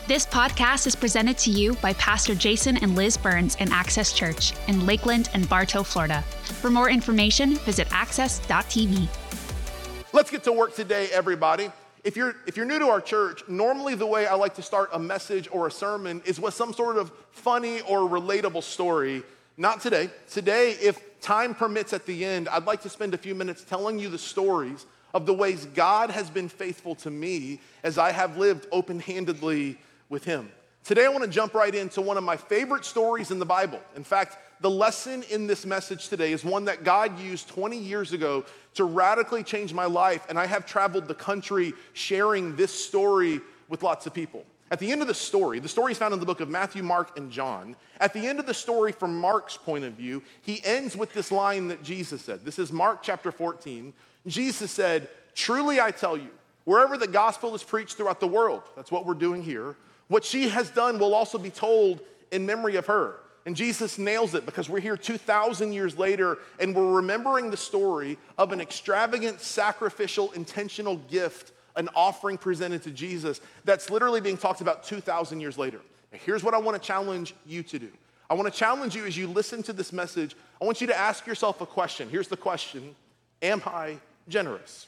This podcast is presented to you by Pastor Jason and Liz Burns in Access Church in Lakeland and Bartow, Florida. For more information, visit access.tv. Let's get to work today, everybody. If you're new to our church, normally the way I like to start a message or a sermon is with some sort of funny or relatable story. Not today. Today, if time permits at the end, I'd like to spend a few minutes telling you the stories of the ways God has been faithful to me as I have lived open-handedly with him. Today, I want to jump right into one of my favorite stories in the Bible. In fact, the lesson in this message today is one that God used 20 years ago to radically change my life, and I have traveled the country sharing this story with lots of people. At the end of the story is found in the book of Matthew, Mark, and John. At the end of the story, from Mark's point of view, he ends with this line that Jesus said. This is Mark chapter 14. Jesus said, "Truly I tell you, wherever the gospel is preached throughout the world," that's what we're doing here, "what she has done will also be told in memory of her." And Jesus nails it because we're here 2,000 years later and we're remembering the story of an extravagant, sacrificial, intentional gift, an offering presented to Jesus that's literally being talked about 2,000 years later. Now, here's what I want to challenge you to do. I want to challenge you as you listen to this message. I want you to ask yourself a question. Here's the question: am I generous?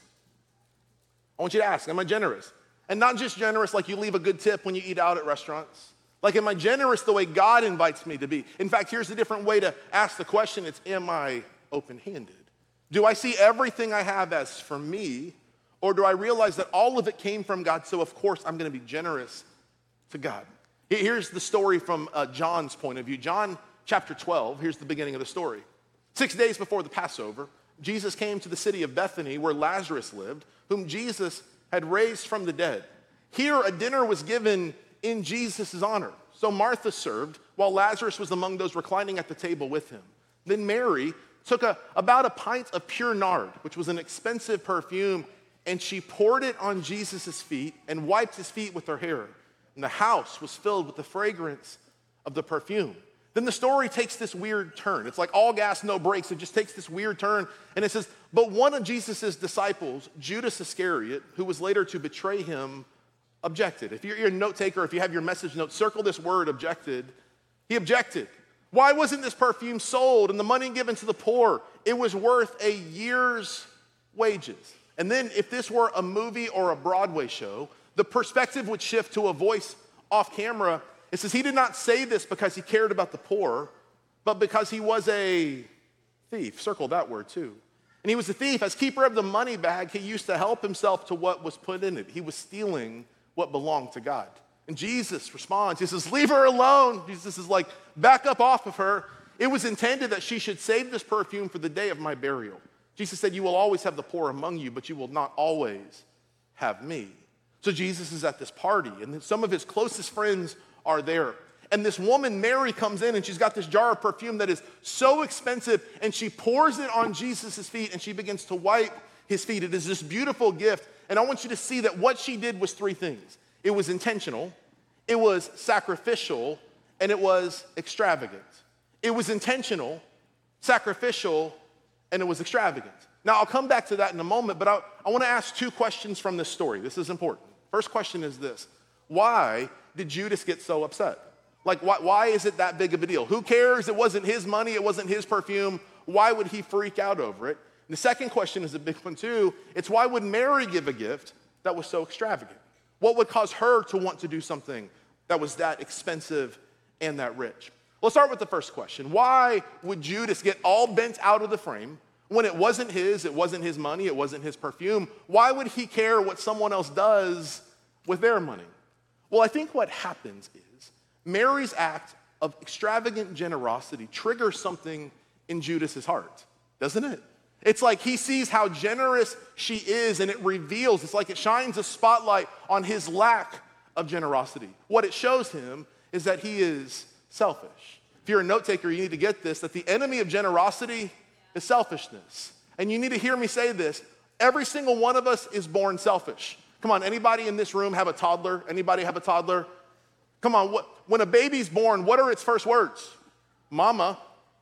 I want you to ask, am I generous? And not just generous like you leave a good tip when you eat out at restaurants. Like, am I generous the way God invites me to be? In fact, here's a different way to ask the question. It's, am I open-handed? Do I see everything I have as for me, or do I realize that all of it came from God, so of course I'm going to be generous to God? Here's the story from John's point of view. John chapter 12, here's the beginning of the story. 6 days before the Passover, Jesus came to the city of Bethany where Lazarus lived, whom Jesus had raised from the dead. Here a dinner was given in Jesus' honor. So Martha served while Lazarus was among those reclining at the table with him. Then Mary took about a pint of pure nard, which was an expensive perfume, and she poured it on Jesus' feet and wiped his feet with her hair. And the house was filled with the fragrance of the perfume. Then the story takes this weird turn. It's like all gas, no brakes. It just takes this weird turn. And it says, but one of Jesus' disciples, Judas Iscariot, who was later to betray him, objected. If you're a note taker, if you have your message notes, circle this word objected. He objected. Why wasn't this perfume sold and the money given to the poor? It was worth a year's wages. And then if this were a movie or a Broadway show, the perspective would shift to a voice off camera. It says he did not say this because he cared about the poor, but because he was a thief. Circle that word too. And he was a thief. As keeper of the money bag, he used to help himself to what was put in it. He was stealing what belonged to God. And Jesus responds. He says, leave her alone. Jesus is like, back up off of her. It was intended that she should save this perfume for the day of my burial. Jesus said, you will always have the poor among you, but you will not always have me. So Jesus is at this party, and some of his closest friends are there. And this woman, Mary, comes in, and she's got this jar of perfume that is so expensive, and she pours it on Jesus' feet, and she begins to wipe his feet. It is this beautiful gift. And I want you to see that what she did was three things. It was intentional, it was sacrificial, and it was extravagant. It was intentional, sacrificial, and it was extravagant. Now, I'll come back to that in a moment, but I want to ask two questions from this story. This is important. First question is this: why did Judas get so upset? Like, why is it that big of a deal? Who cares? It wasn't his money. It wasn't his perfume. Why would he freak out over it? And the second question is a big one too. It's, why would Mary give a gift that was so extravagant? What would cause her to want to do something that was that expensive and that rich? Let's start with the first question. Why would Judas get all bent out of the frame when it wasn't his money, it wasn't his perfume? Why would he care what someone else does with their money? Well, I think what happens is Mary's act of extravagant generosity triggers something in Judas's heart, doesn't it? It's like he sees how generous she is, and it reveals, it's like it shines a spotlight on his lack of generosity. What it shows him is that he is selfish. If you're a note taker, you need to get this, that the enemy of generosity is selfishness. And you need to hear me say this: every single one of us is born selfish. Come on, anybody in this room have a toddler? Anybody have a toddler? Come on, when a baby's born, what are its first words? Mama,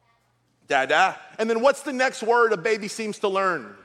dada. And then what's the next word a baby seems to learn?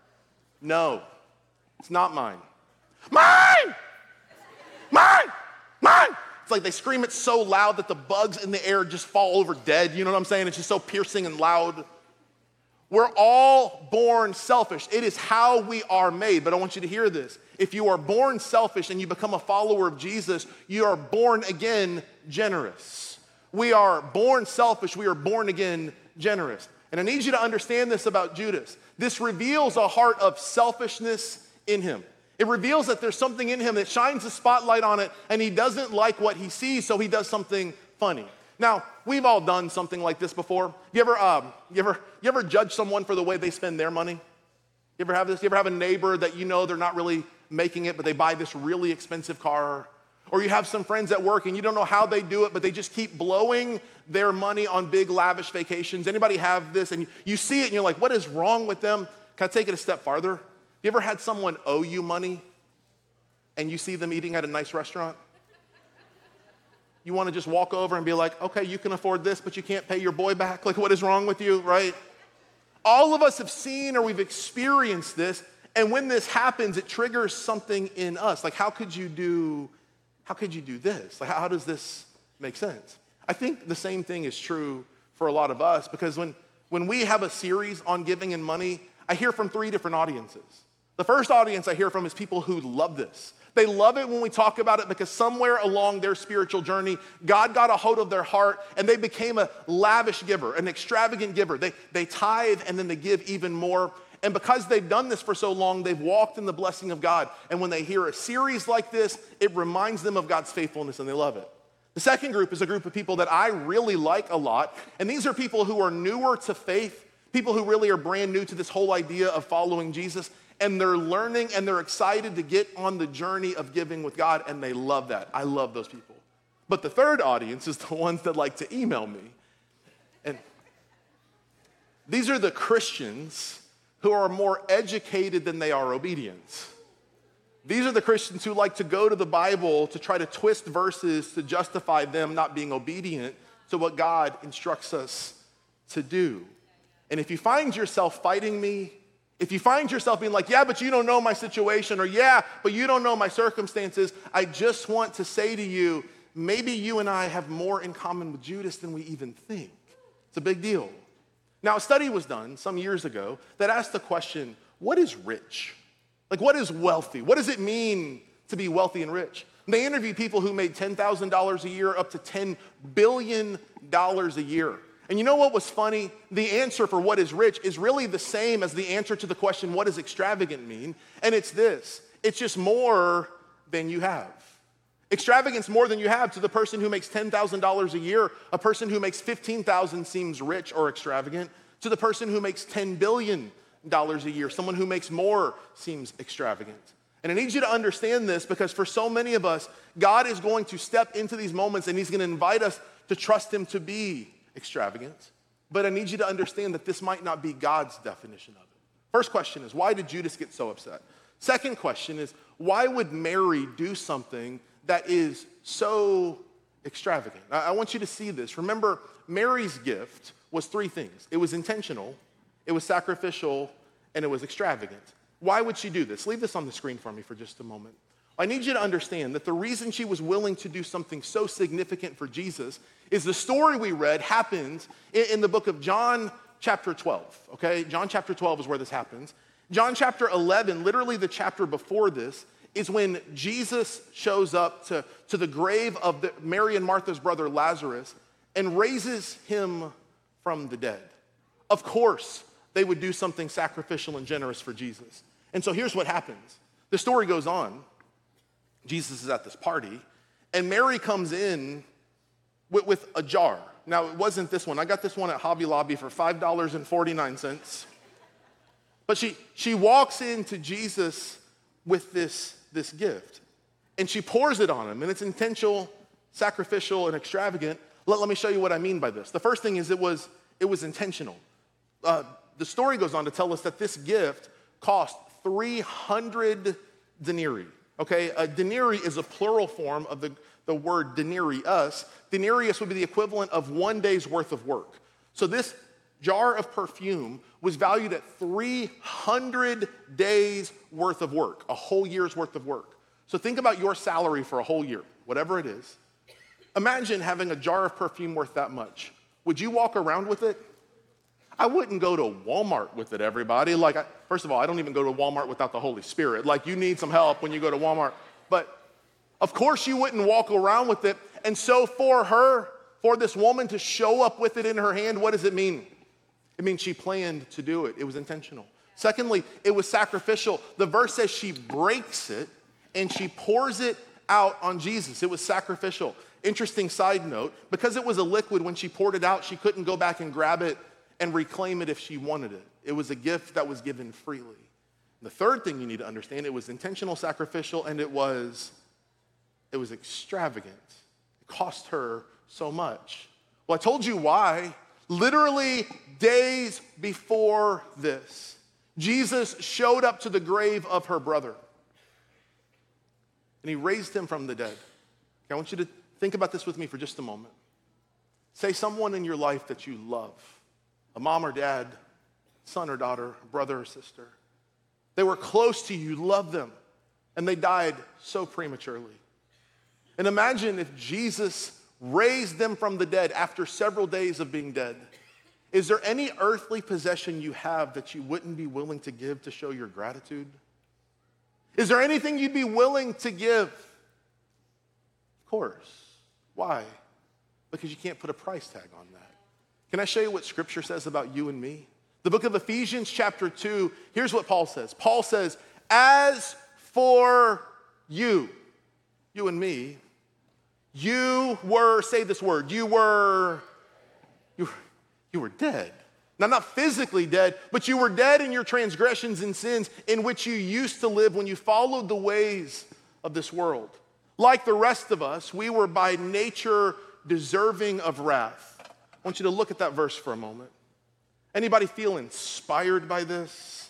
No, it's not mine. Mine! Mine! Mine! like they scream it so loud that the bugs in the air just fall over dead. You know what I'm saying? It's just so piercing and loud. We're all born selfish. It is how we are made. But I want you to hear this. If you are born selfish and you become a follower of Jesus, you are born again generous. We are born selfish. We are born again generous. And I need you to understand this about Judas. This reveals a heart of selfishness in him. It reveals that there's something in him that shines a spotlight on it, and he doesn't like what he sees, so he does something funny. Now, we've all done something like this before. You ever judge someone for the way they spend their money? You ever have this? You ever have a neighbor that you know they're not really making it, but they buy this really expensive car? Or you have some friends at work and you don't know how they do it, but they just keep blowing their money on big lavish vacations. Anybody have this? And you see it and you're like, what is wrong with them? Can I take it a step farther? You ever had someone owe you money and you see them eating at a nice restaurant? You want to just walk over and be like, okay, you can afford this, but you can't pay your boy back? Like, what is wrong with you, right? All of us have seen or we've experienced this, and when this happens, it triggers something in us. Like, how could you do this? Like, how does this make sense? I think the same thing is true for a lot of us, because when we have a series on giving and money, I hear from 3 different audiences. The first audience I hear from is people who love this. They love it when we talk about it because somewhere along their spiritual journey, God got a hold of their heart and they became a lavish giver, an extravagant giver. They tithe and then they give even more. And because they've done this for so long, they've walked in the blessing of God. And when they hear a series like this, it reminds them of God's faithfulness and they love it. The second group is a group of people that I really like a lot. And these are people who are newer to faith, people who really are brand new to this whole idea of following Jesus. And they're learning and they're excited to get on the journey of giving with God, and they love that. I love those people. But the third audience is the ones that like to email me. And these are the Christians who are more educated than they are obedient. These are the Christians who like to go to the Bible to try to twist verses to justify them not being obedient to what God instructs us to do. And if you find yourself fighting me, if you find yourself being like, yeah, but you don't know my situation, or yeah, but you don't know my circumstances, I just want to say to you, maybe you and I have more in common with Judas than we even think. It's a big deal. Now, a study was done some years ago that asked the question, what is rich? Like, what is wealthy? What does it mean to be wealthy and rich? And they interviewed people who made $10,000 a year up to $10 billion a year. And you know what was funny? The answer for what is rich is really the same as the answer to the question, what does extravagant mean? And it's this: it's just more than you have. Extravagance more than you have to the person who makes $10,000 a year. A person who makes $15,000 seems rich or extravagant. To the person who makes $10 billion a year, someone who makes more seems extravagant. And I need you to understand this, because for so many of us, God is going to step into these moments and he's going to invite us to trust him to be extravagant. But I need you to understand that this might not be God's definition of it. First question is, why did Judas get so upset? Second question is, why would Mary do something that is so extravagant? I want you to see this. Remember, Mary's gift was 3 things. It was intentional, it was sacrificial, and it was extravagant. Why would she do this? Leave this on the screen for me for just a moment. I need you to understand that the reason she was willing to do something so significant for Jesus is the story we read happened in the book of John chapter 12, okay? John chapter 12 is where this happens. John chapter 11, literally the chapter before this, is when Jesus shows up to the grave of Mary and Martha's brother Lazarus and raises him from the dead. Of course, they would do something sacrificial and generous for Jesus. And so here's what happens. The story goes on. Jesus is at this party, and Mary comes in with a jar. Now, it wasn't this one. I got this one at Hobby Lobby for $5.49. But she walks into Jesus with this gift, and she pours it on him, and it's intentional, sacrificial, and extravagant. Let me show you what I mean by this. The first thing is it was intentional. The story goes on to tell us that this gift cost 300 denarii. Okay, a denarii is a plural form of the word denarius. Denarius would be the equivalent of 1 day's worth of work. So this jar of perfume was valued at 300 days worth of work, a whole year's worth of work. So think about your salary for a whole year, whatever it is. Imagine having a jar of perfume worth that much. Would you walk around with it? I wouldn't go to Walmart with it, everybody. First of all, I don't even go to Walmart without the Holy Spirit. You need some help when you go to Walmart. But of course you wouldn't walk around with it. And so for this woman to show up with it in her hand, what does it mean? It means she planned to do it. It was intentional. Secondly, it was sacrificial. The verse says she breaks it and she pours it out on Jesus. It was sacrificial. Interesting side note, because it was a liquid, when she poured it out, she couldn't go back and grab it and reclaim it if she wanted it. It was a gift that was given freely. And the third thing you need to understand, it was intentional, sacrificial, and it was extravagant. It cost her so much. Well, I told you why. Literally days before this, Jesus showed up to the grave of her brother, and he raised him from the dead. Okay, I want you to think about this with me for just a moment. Say someone in your life that you love, a mom or dad, son or daughter, brother or sister. They were close to you, you loved them, and they died so prematurely. And imagine if Jesus raised them from the dead after several days of being dead. Is there any earthly possession you have that you wouldn't be willing to give to show your gratitude? Is there anything you'd be willing to give? Of course. Why? Because you can't put a price tag on that. Can I show you what Scripture says about you and me? The book of Ephesians chapter 2, here's what Paul says. Paul says, as for you and me, you were, say this word, you were dead. Now, not physically dead, but you were dead in your transgressions and sins in which you used to live when you followed the ways of this world. Like the rest of us, we were by nature deserving of wrath. I want you to look at that verse for a moment. Anybody feel inspired by this?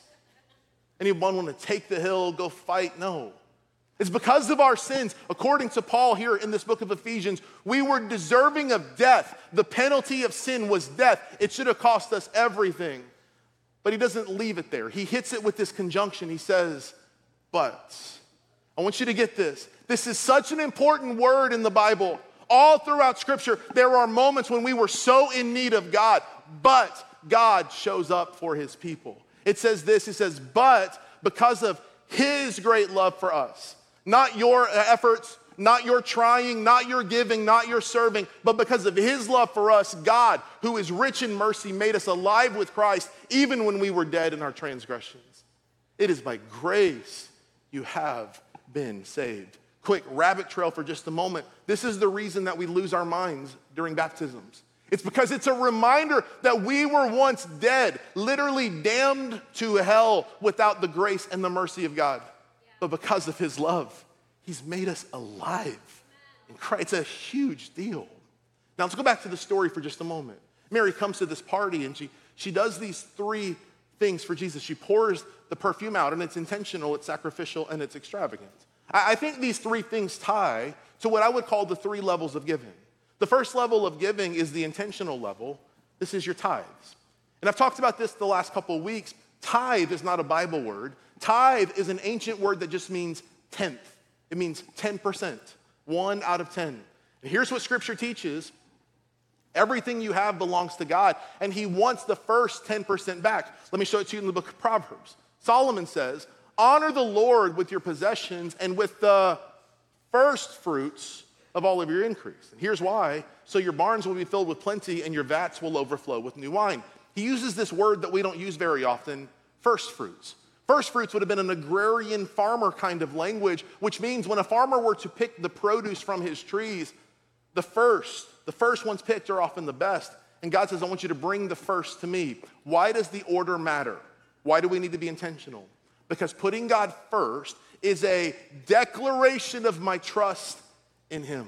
Anyone want to take the hill, go fight? No. It's because of our sins. According to Paul here in this book of Ephesians, we were deserving of death. The penalty of sin was death. It should have cost us everything. But he doesn't leave it there. He hits it with this conjunction. He says, but. I want you to get this. This is such an important word in the Bible. All throughout Scripture, there are moments when we were so in need of God, but God shows up for his people. It says this, it says, but because of his great love for us, not your efforts, not your trying, not your giving, not your serving, but because of his love for us, God, who is rich in mercy, made us alive with Christ, even when we were dead in our transgressions. It is by grace you have been saved. Quick rabbit trail for just a moment. This is the reason that we lose our minds during baptisms. It's because it's a reminder that we were once dead, literally damned to hell without the grace and the mercy of God. But because of his love, he's made us alive in Christ. It's a huge deal. Now let's go back to the story for just a moment. Mary comes to this party and she does these three things for Jesus. She pours the perfume out, and it's intentional, it's sacrificial, and it's extravagant. I think these three things tie to what I would call the three levels of giving. The first level of giving is the intentional level. This is your tithes. And I've talked about this the last couple of weeks. Tithe is not a Bible word. Tithe is an ancient word that just means tenth. It means 10%, 1 out of 10. And here's what Scripture teaches. Everything you have belongs to God, and he wants the first 10% back. Let me show it to you in the book of Proverbs. Solomon says, honor the Lord with your possessions and with the first fruits of all of your increase. And here's why. So your barns will be filled with plenty and your vats will overflow with new wine. He uses this word that we don't use very often, first fruits. First fruits would have been an agrarian farmer kind of language, which means when a farmer were to pick the produce from his trees, the first ones picked are often the best. And God says, I want you to bring the first to me. Why does the order matter? Why do we need to be intentional? Because putting God first is a declaration of my trust in him.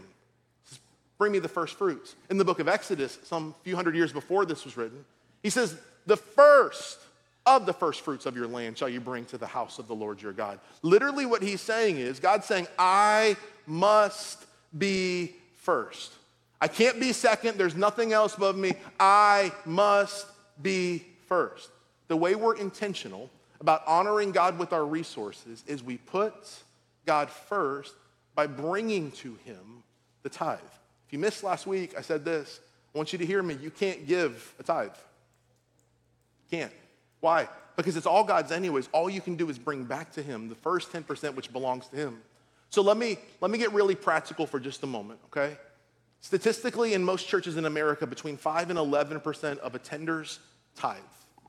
Bring me the first fruits. In the book of Exodus, some few hundred years before this was written, he says, the first of the first fruits of your land shall you bring to the house of the Lord your God. Literally what he's saying is, God's saying, I must be first. I can't be second. There's nothing else above me. I must be first. The way we're intentional about honoring God with our resources is we put God first by bringing to him the tithe. If you missed last week, I said this. I want you to hear me. You can't give a tithe. You can't. Why? Because it's all God's anyways. All you can do is bring back to him the first 10% which belongs to him. So let me get really practical for just a moment, okay? Statistically, in most churches in America, between 5 and 11% of attenders tithe.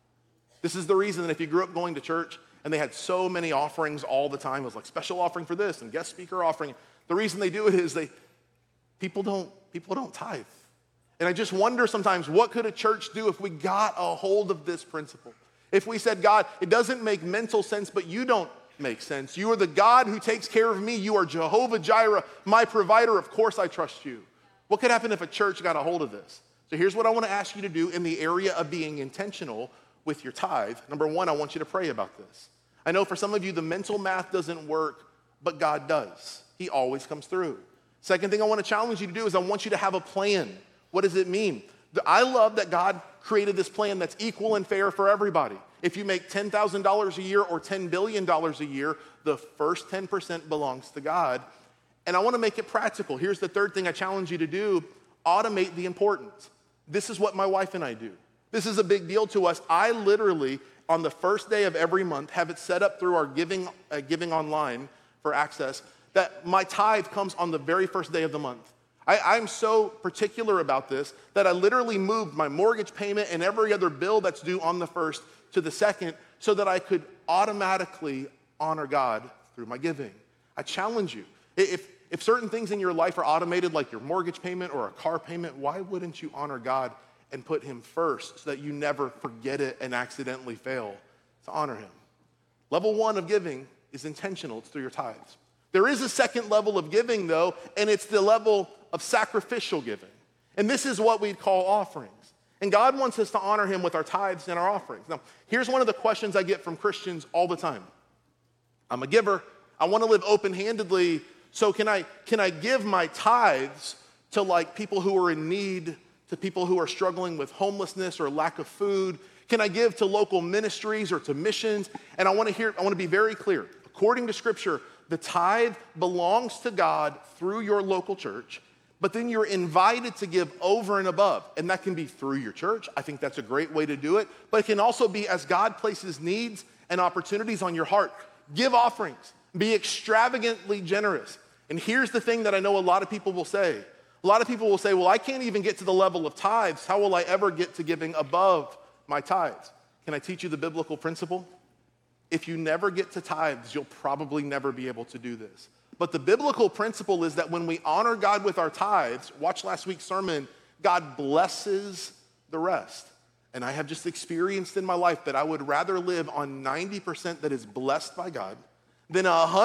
This is the reason that if you grew up going to church and they had so many offerings all the time, it was like special offering for this and guest speaker offering. The reason they do it is people don't tithe. And I just wonder sometimes, what could a church do if we got a hold of this principle? If we said, God, it doesn't make mental sense, but you don't make sense. You are the God who takes care of me. You are Jehovah Jireh, my provider. Of course I trust you. What could happen if a church got a hold of this? So here's what I want to ask you to do in the area of being intentional with your tithe. Number one, I want you to pray about this. I know for some of you, the mental math doesn't work, but God does. He always comes through. Second thing I want to challenge you to do is I want you to have a plan. What does it mean? I love that God created this plan that's equal and fair for everybody. If you make $10,000 a year or $10 billion a year, the first 10% belongs to God. And I want to make it practical. Here's the third thing I challenge you to do. Automate the importance. This is what my wife and I do. This is a big deal to us. I literally, on the first day of every month, have it set up through our giving online for access, that my tithe comes on the very first day of the month. I'm so particular about this that I literally moved my mortgage payment and every other bill that's due on the first to the second so that I could automatically honor God through my giving. I challenge you. If certain things in your life are automated, like your mortgage payment or a car payment, why wouldn't you honor God and put him first so that you never forget it and accidentally fail to honor him? Level one of giving is intentional. It's through your tithes. There is a second level of giving, though, and it's the level of sacrificial giving. And this is what we'd call offerings. And God wants us to honor him with our tithes and our offerings. Now, here's one of the questions I get from Christians all the time. I'm a giver. I want to live open-handedly. So can I give my tithes to like people who are in need, to people who are struggling with homelessness or lack of food? Can I give to local ministries or to missions? And I want to be very clear. According to Scripture, the tithe belongs to God through your local church, but then you're invited to give over and above. And that can be through your church. I think that's a great way to do it. But it can also be as God places needs and opportunities on your heart. Give offerings. Be extravagantly generous. And here's the thing that I know a lot of people will say. A lot of people will say, well, I can't even get to the level of tithes. How will I ever get to giving above my tithes? Can I teach you the biblical principle? If you never get to tithes, you'll probably never be able to do this. But the biblical principle is that when we honor God with our tithes, watch last week's sermon, God blesses the rest. And I have just experienced in my life that I would rather live on 90% that is blessed by God than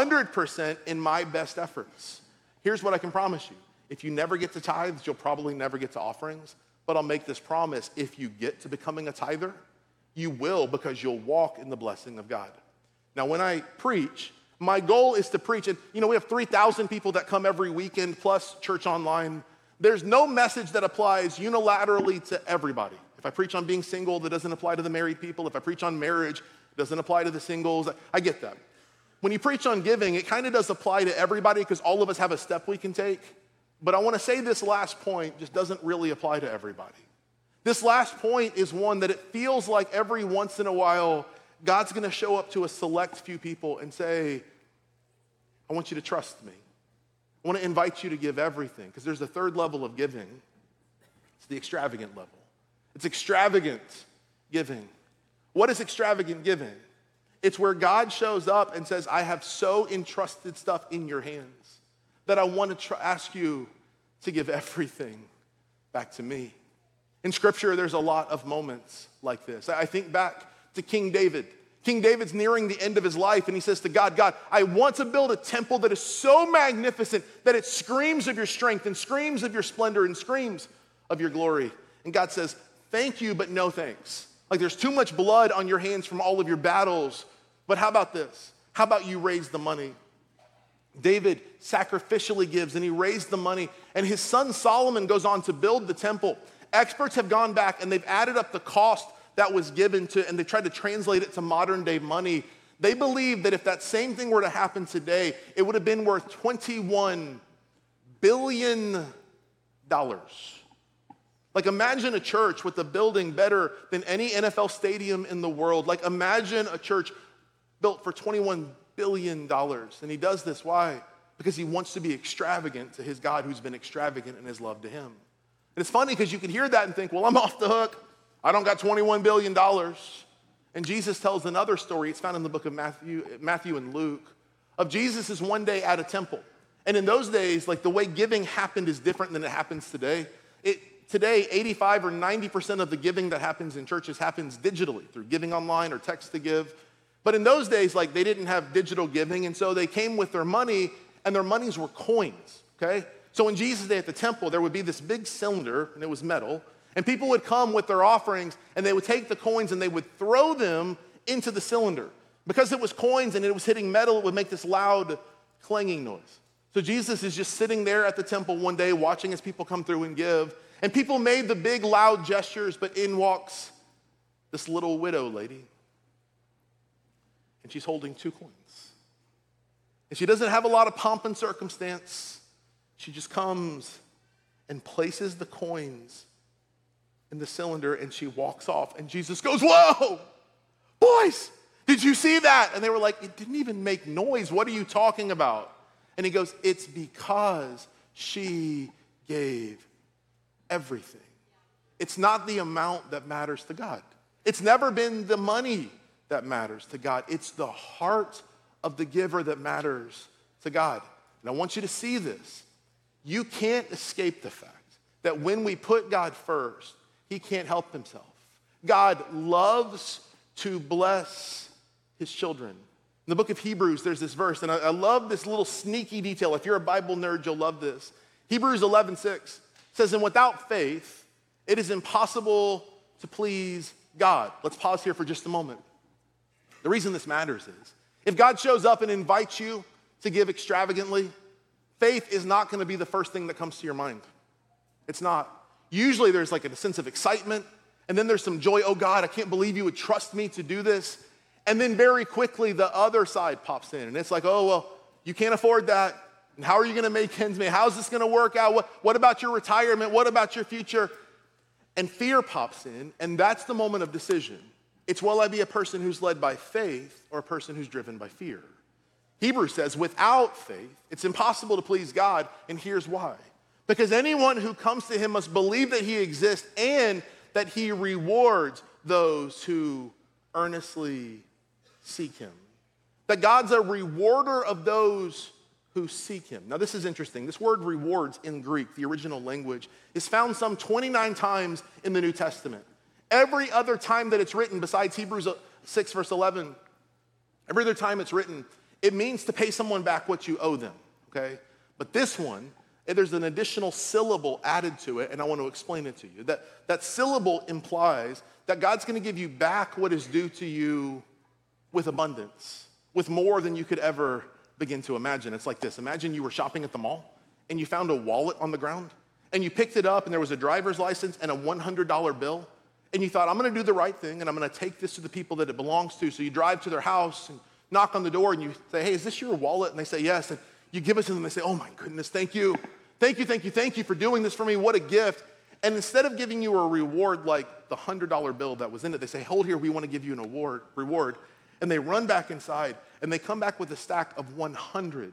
100% in my best efforts. Here's what I can promise you. If you never get to tithes, you'll probably never get to offerings. But I'll make this promise. If you get to becoming a tither, you will, because you'll walk in the blessing of God. Now, when I preach, my goal is to preach. And, we have 3,000 people that come every weekend, plus church online. There's no message that applies unilaterally to everybody. If I preach on being single, that doesn't apply to the married people. If I preach on marriage, it doesn't apply to the singles. I get that. When you preach on giving, it kind of does apply to everybody because all of us have a step we can take. But I want to say this last point just doesn't really apply to everybody. This last point is one that it feels like every once in a while, God's going to show up to a select few people and say, I want you to trust me. I want to invite you to give everything, because there's a third level of giving. It's the extravagant level. It's extravagant giving. What is extravagant giving? It's where God shows up and says, I have so entrusted stuff in your hands that I want to ask you to give everything back to me. In Scripture, there's a lot of moments like this. I think back to King David. King David's nearing the end of his life, and he says to God, God, I want to build a temple that is so magnificent that it screams of your strength and screams of your splendor and screams of your glory. And God says, thank you, but no thanks. Like there's too much blood on your hands from all of your battles. But how about this? How about you raise the money? David sacrificially gives, and he raised the money, and his son Solomon goes on to build the temple. Experts have gone back, and they've added up the cost that was given to, and they tried to translate it to modern day money. They believe that if that same thing were to happen today, it would have been worth $21 billion. Like imagine a church with a building better than any NFL stadium in the world. Like imagine a church built for $21 billion. And he does this, why? Because he wants to be extravagant to his God who's been extravagant in his love to him. And it's funny because you can hear that and think, well, I'm off the hook. I don't got $21 billion. And Jesus tells another story. It's found in the book of Matthew and Luke, of Jesus is one day at a temple. And in those days, like the way giving happened is different than it happens today. Today, 85 or 90% of the giving that happens in churches happens digitally through giving online or text to give. But in those days, like they didn't have digital giving, and so they came with their money, and their monies were coins, okay? So in Jesus' day at the temple, there would be this big cylinder, and it was metal, and people would come with their offerings, and they would take the coins and they would throw them into the cylinder. Because it was coins and it was hitting metal, it would make this loud clanging noise. So Jesus is just sitting there at the temple one day watching as people come through and give. And people made the big loud gestures, but in walks this little widow lady. And she's holding 2 coins. And she doesn't have a lot of pomp and circumstance. She just comes and places the coins in the cylinder and she walks off. And Jesus goes, whoa, boys, did you see that? And they were like, it didn't even make noise. What are you talking about? And he goes, it's because she gave everything. It's not the amount that matters to God. It's never been the money that matters to God. It's the heart of the giver that matters to God. And I want you to see this. You can't escape the fact that when we put God first, he can't help himself. God loves to bless his children. In the book of Hebrews, there's this verse, and I love this little sneaky detail. If you're a Bible nerd, you'll love this. Hebrews 11:6 says, and without faith, it is impossible to please God. Let's pause here for just a moment. The reason this matters is, if God shows up and invites you to give extravagantly, faith is not gonna be the first thing that comes to your mind. It's not. Usually there's like a sense of excitement, and then there's some joy. Oh God, I can't believe you would trust me to do this. And then very quickly, the other side pops in. And it's like, oh, well, you can't afford that. And how are you gonna make ends meet? How's this gonna work out? What about your retirement? What about your future? And fear pops in, and that's the moment of decision. It's, will I be a person who's led by faith or a person who's driven by fear? Hebrews says, without faith, it's impossible to please God, and here's why. Because anyone who comes to him must believe that he exists and that he rewards those who earnestly seek him. That God's a rewarder of those who seek him. Now this is interesting. This word rewards in Greek, the original language, is found some 29 times in the New Testament. Every other time that it's written, besides Hebrews 6 verse 11, every other time it's written, it means to pay someone back what you owe them, okay? But this one, there's an additional syllable added to it, and I want to explain it to you. That syllable implies that God's gonna give you back what is due to you with abundance, with more than you could ever begin to imagine. It's like this. Imagine you were shopping at the mall and you found a wallet on the ground and you picked it up and there was a driver's license and a $100 bill. And you thought, I'm gonna do the right thing and I'm gonna take this to the people that it belongs to. So you drive to their house and knock on the door and you say, hey, is this your wallet? And they say, yes. And you give it to them and they say, oh my goodness, thank you. Thank you for doing this for me. What a gift. And instead of giving you a reward like the $100 bill that was in it, they say, hold here, we wanna give you an reward. And they run back inside and they come back with a stack of $100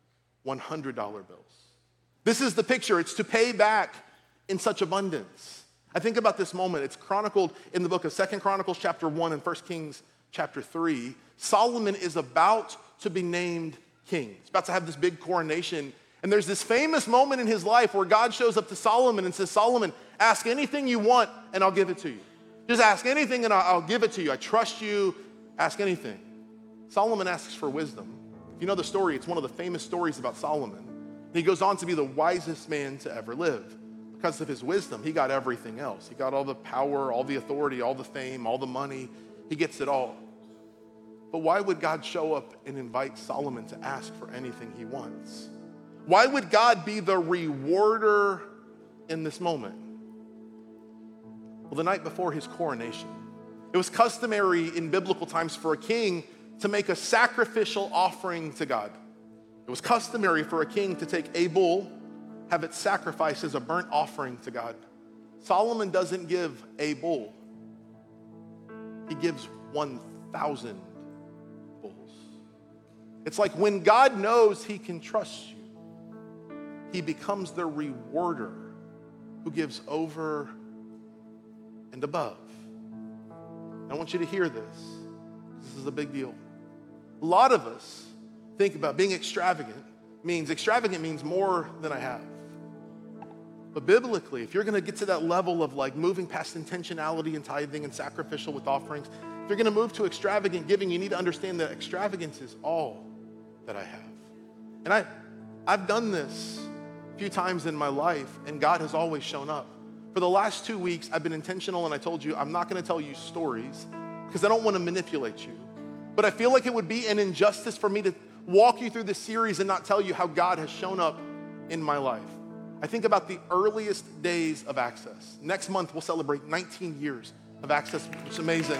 bills. This is the picture. It's to pay back in such abundance. I think about this moment. It's chronicled in the book of 2 Chronicles chapter 1 and 1 Kings chapter 3. Solomon is about to be named king. He's about to have this big coronation. And there's this famous moment in his life where God shows up to Solomon and says, Solomon, ask anything you want and I'll give it to you. Just ask anything and I'll give it to you. I trust you. Ask anything. Solomon asks for wisdom. If you know the story, it's one of the famous stories about Solomon. And he goes on to be the wisest man to ever live. Because of his wisdom, he got everything else. He got all the power, all the authority, all the fame, all the money. He gets it all. But why would God show up and invite Solomon to ask for anything he wants? Why would God be the rewarder in this moment? Well, the night before his coronation, it was customary in biblical times for a king to make a sacrificial offering to God. It was customary for a king to take a bull have it sacrificed as a burnt offering to God. Solomon doesn't give a bull. He gives 1,000 bulls. It's like when God knows he can trust you, he becomes the rewarder who gives over and above. I want you to hear this. This is a big deal. A lot of us think about being extravagant means more than I have. But biblically, if you're gonna get to that level of like moving past intentionality and tithing and sacrificial with offerings, if you're gonna move to extravagant giving, you need to understand that extravagance is all that I have. And I've done this a few times in my life, and God has always shown up. For the last 2 weeks, I've been intentional, and I told you I'm not gonna tell you stories because I don't wanna manipulate you. But I feel like it would be an injustice for me to walk you through this series and not tell you how God has shown up in my life. I think about the earliest days of Access. Next month, we'll celebrate 19 years of Access, which is amazing.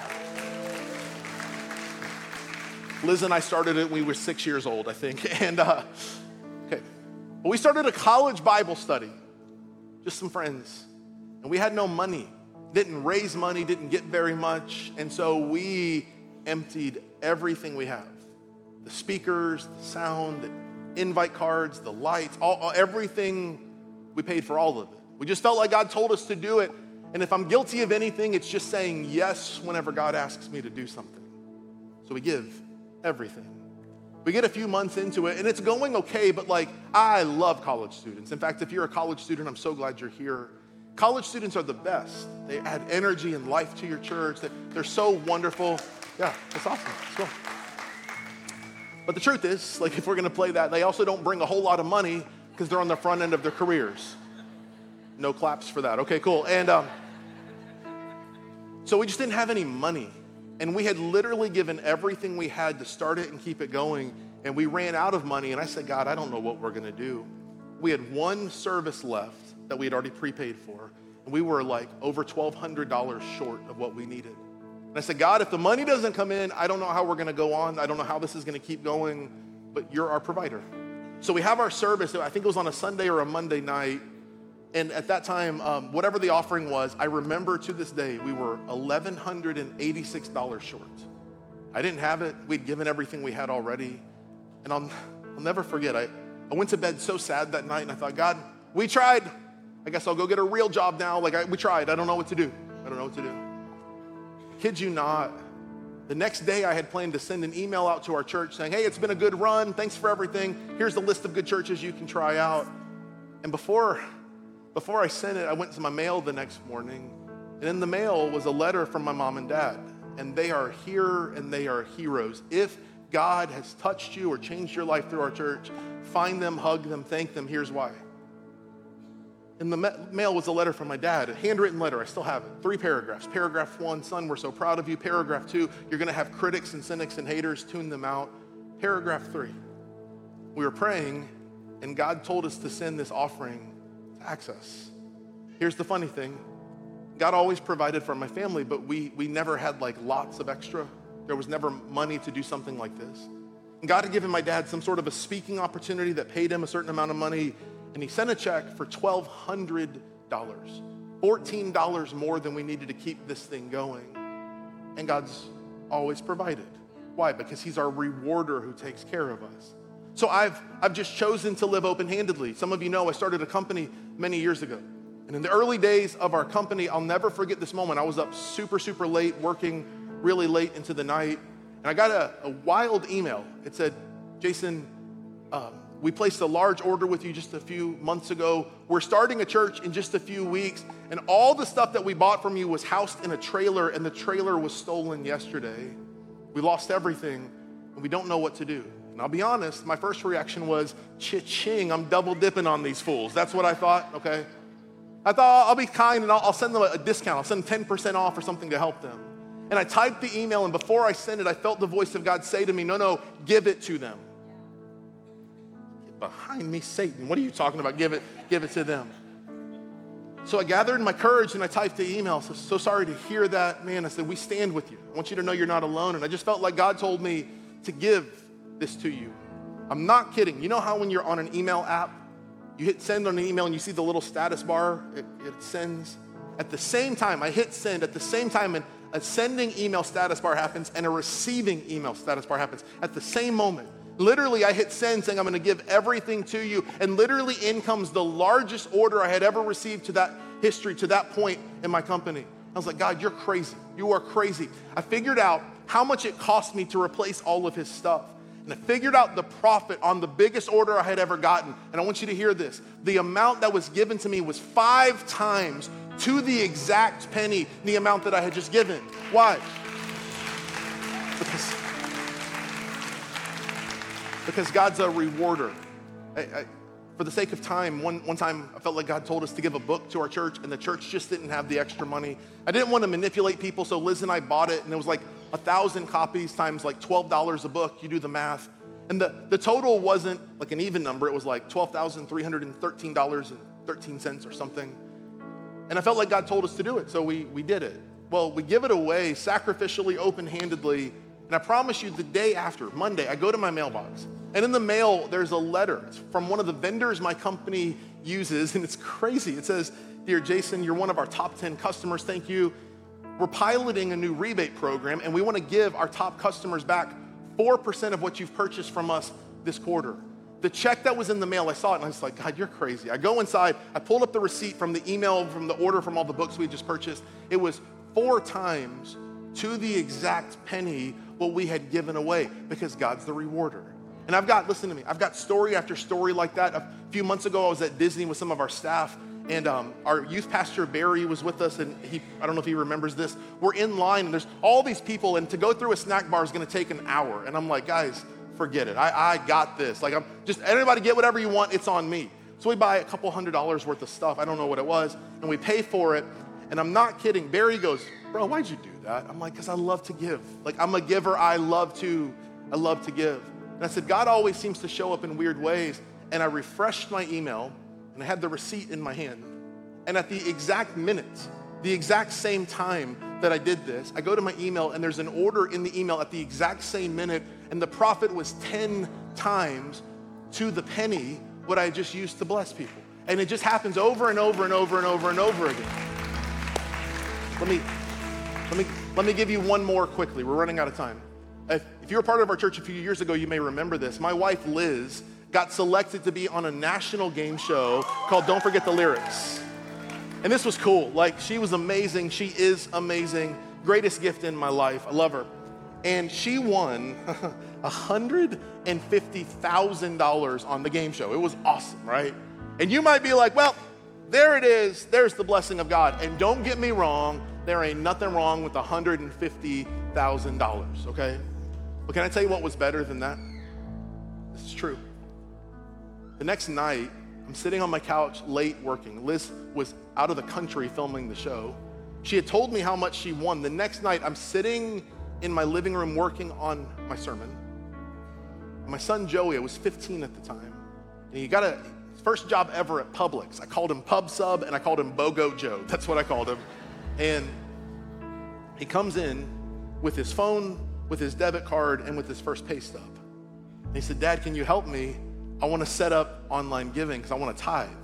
Liz and I started it when we were 6 years old, I think. And, okay. But we started a college Bible study, just some friends. And we had no money, didn't raise money, didn't get very much. And so we emptied everything we have. The speakers, the sound, the invite cards, the lights, everything, we paid for all of it. We just felt like God told us to do it. And if I'm guilty of anything, it's just saying yes whenever God asks me to do something. So we give everything. We get a few months into it and it's going okay, but like, I love college students. In fact, if you're a college student, I'm so glad you're here. College students are the best. They add energy and life to your church. They're so wonderful. Yeah, that's awesome. Let's go. But the truth is, like if we're gonna play that, they also don't bring a whole lot of money because they're on the front end of their careers. No claps for that. Okay, cool. And so we just didn't have any money. And we had literally given everything we had to start it and keep it going. And we ran out of money. And I said, God, I don't know what we're gonna do. We had one service left that we had already prepaid for. And we were like over $1,200 short of what we needed. And I said, God, if the money doesn't come in, I don't know how we're gonna go on. I don't know how this is gonna keep going, but you're our provider. So we have our service, I think it was on a Sunday or a Monday night. And at that time, whatever the offering was, I remember to this day, we were $1,186 short. I didn't have it. We'd given everything we had already. And I'll never forget, I went to bed so sad that night and I thought, God, we tried. I guess I'll go get a real job now. We tried. I don't know what to do. Kid you not, the next day I had planned to send an email out to our church saying, hey, it's been a good run. Thanks for everything. Here's the list of good churches you can try out. And before I sent it, I went to my mail the next morning. And in the mail was a letter from my mom and dad. And they are here and they are heroes. If God has touched you or changed your life through our church, find them, hug them, thank them. Here's why. In the mail was a letter from my dad, a handwritten letter. I still have it. 3 paragraphs. Paragraph 1, son, we're so proud of you. Paragraph 2, you're going to have critics and cynics and haters. Tune them out. Paragraph 3, we were praying, and God told us to send this offering to Access. Here's the funny thing. God always provided for my family, but we never had like lots of extra. There was never money to do something like this. And God had given my dad some sort of a speaking opportunity that paid him a certain amount of money. And he sent a check for $1,200, $14 more than we needed to keep this thing going. And God's always provided. Why? Because he's our rewarder who takes care of us. So I've just chosen to live open-handedly. Some of you know I started a company many years ago. And in the early days of our company, I'll never forget this moment. I was up super, super late, working really late into the night. And I got a wild email. It said, Jason, we placed a large order with you just a few months ago. We're starting a church in just a few weeks, and all the stuff that we bought from you was housed in a trailer, and the trailer was stolen yesterday. We lost everything, and we don't know what to do. And I'll be honest, my first reaction was, cha-ching, I'm double dipping on these fools. That's what I thought, okay? I thought I'll be kind, and I'll send them a discount. I'll send 10% off or something to help them. And I typed the email, and before I sent it, I felt the voice of God say to me, no, give it to them. Behind me, Satan. What are you talking about? Give it to them. So I gathered my courage and I typed the email. So sorry to hear that, man. I said, we stand with you. I want you to know you're not alone. And I just felt like God told me to give this to you. I'm not kidding. You know how when you're on an email app You hit send on an email and you see the little status bar, it sends. At the same time, I hit send, at the same time, and a sending email status bar happens and a receiving email status bar happens at the same moment. Literally, I hit send saying I'm gonna give everything to you, and literally in comes the largest order I had ever received to that history, to that point in my company. I was like, God, you're crazy. You are crazy. I figured out how much it cost me to replace all of his stuff. And I figured out the profit on the biggest order I had ever gotten. And I want you to hear this. The amount that was given to me was 5 times to the exact penny the amount that I had just given. Why? Because God's a rewarder. For the sake of time, one time I felt like God told us to give a book to our church, and the church just didn't have the extra money. I didn't want to manipulate people, so Liz and I bought it, and it was like 1,000 copies times like $12 a book. You do the math. And the total wasn't like an even number. It was like $12,313.13 or something. And I felt like God told us to do it, so we did it. Well, we give it away sacrificially, open-handedly, and I promise you the day after, Monday, I go to my mailbox. And in the mail, there's a letter. It's from one of the vendors my company uses, and it's crazy. It says, "Dear Jason, you're one of our top 10 customers. Thank you. We're piloting a new rebate program, and we want to give our top customers back 4% of what you've purchased from us this quarter." The check that was in the mail, I saw it, and I was like, God, you're crazy. I go inside. I pulled up the receipt from the email, from the order, from all the books we just purchased. It was 4 times to the exact penny what we had given away, because God's the rewarder. And listen to me, I've got story after story like that. A few months ago, I was at Disney with some of our staff, and our youth pastor, Barry, was with us, and I don't know if he remembers this. We're in line, and there's all these people, and to go through a snack bar is gonna take an hour. And I'm like, guys, forget it. I got this. Like, I'm just, everybody get whatever you want, it's on me. So we buy a couple $100s worth of stuff, I don't know what it was, and we pay for it, and I'm not kidding. Barry goes, bro, why'd you do that? I'm like, because I love to give. Like, I'm a giver, I love to give. And I said, God always seems to show up in weird ways. And I refreshed my email, and I had the receipt in my hand. And at the exact minute, the exact same time that I did this, I go to my email, and there's an order in the email at the exact same minute, and the profit was 10 times to the penny what I just used to bless people. And it just happens over and over and over and over and over again. Let me give you one more quickly. We're running out of time. If you were part of our church a few years ago, you may remember this. My wife, Liz, got selected to be on a national game show called Don't Forget the Lyrics. And this was cool. Like, she was amazing. She is amazing. Greatest gift in my life. I love her. And she won $150,000 on the game show. It was awesome, right? And you might be like, well, there it is. There's the blessing of God. And don't get me wrong, there ain't nothing wrong with $150,000, okay? But can I tell you what was better than that? This is true. The next night, I'm sitting on my couch late working. Liz was out of the country filming the show. She had told me how much she won. The next night, I'm sitting in my living room working on my sermon. My son Joey, I was 15 at the time, and he got his first job ever at Publix. I called him Pub Sub, and I called him BOGO Joe. That's what I called him. And he comes in with his phone, with his debit card, and with his first pay stub. And he said, Dad, can you help me? I want to set up online giving because I want to tithe.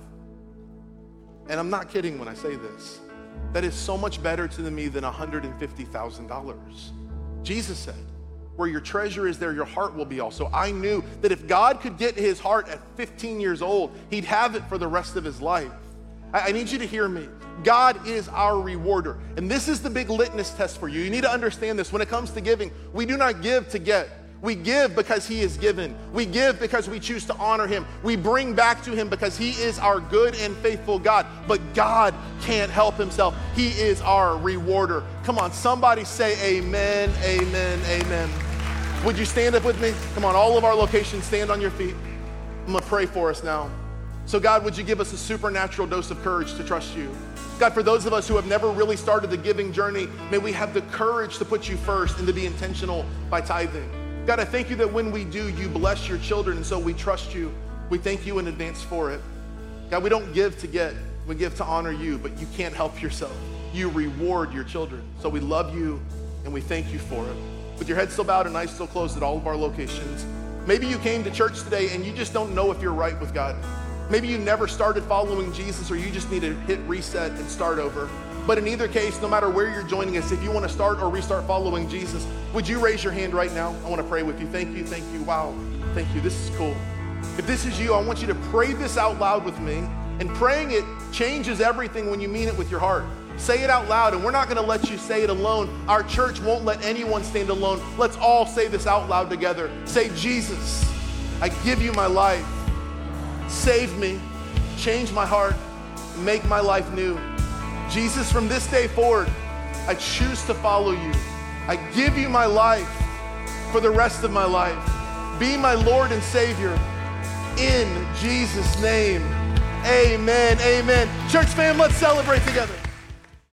And I'm not kidding when I say this. That is so much better to me than $150,000. Jesus said, where your treasure is, there your heart will be also. I knew that if God could get his heart at 15 years old, he'd have it for the rest of his life. I need you to hear me. God is our rewarder. And this is the big litmus test for you. You need to understand this. When it comes to giving, we do not give to get. We give because he is given. We give because we choose to honor him. We bring back to him because he is our good and faithful God. But God can't help himself. He is our rewarder. Come on, somebody say amen, amen, amen. Would you stand up with me? Come on, all of our locations, stand on your feet. I'm gonna pray for us now. So God, would you give us a supernatural dose of courage to trust you? God, for those of us who have never really started the giving journey, may we have the courage to put you first and to be intentional by tithing. God, I thank you that when we do, you bless your children, and so we trust you. We thank you in advance for it. God, we don't give to get, we give to honor you, but you can't help yourself. You reward your children. So we love you and we thank you for it. With your head still bowed and eyes still closed at all of our locations, maybe you came to church today and you just don't know if you're right with God. Maybe you never started following Jesus, or you just need to hit reset and start over. But in either case, no matter where you're joining us, if you want to start or restart following Jesus, would you raise your hand right now? I want to pray with you. Thank you, thank you. Wow, thank you. This is cool. If this is you, I want you to pray this out loud with me. And praying it changes everything when you mean it with your heart. Say it out loud, and we're not gonna let you say it alone. Our church won't let anyone stand alone. Let's all say this out loud together. Say, Jesus, I give you my life. Save me, change my heart, make my life new. Jesus, from this day forward, I choose to follow you. I give you my life for the rest of my life. Be my Lord and Savior. In Jesus' name, amen, amen. Church fam, let's celebrate together.